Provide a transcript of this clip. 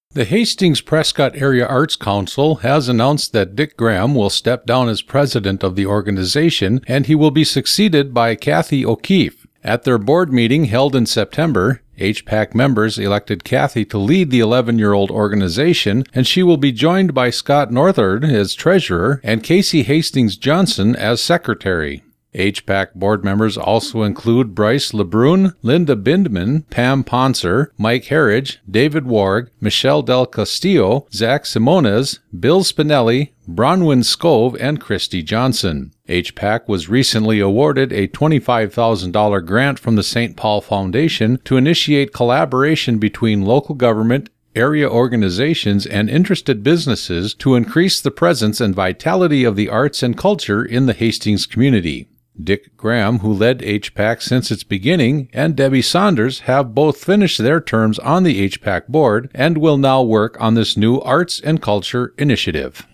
The Hastings-Prescott Area Arts Council has announced that Dick Graham will step down as president of the organization, and he will be succeeded by Kathy O'Keefe. At their board meeting held in September, HPAC members elected Kathy to lead the 11-year-old organization, and she will be joined by Scott Northard as treasurer and Casey Hastings Johnson as secretary. HPAC board members also include Bryce LeBrun, Linda Bindman, Pam Ponser, Mike Harridge, David Warg, Michelle Del Castillo, Zach Simones, Bill Spinelli, Bronwyn Scove, and Christy Johnson. HPAC was recently awarded a $25,000 grant from the St. Paul Foundation to initiate collaboration between local government, area organizations, and interested businesses to increase the presence and vitality of the arts and culture in the Hastings community. Dick Graham, who led HPAC since its beginning, and Debbie Saunders have both finished their terms on the HPAC board and will now work on this new arts and culture initiative.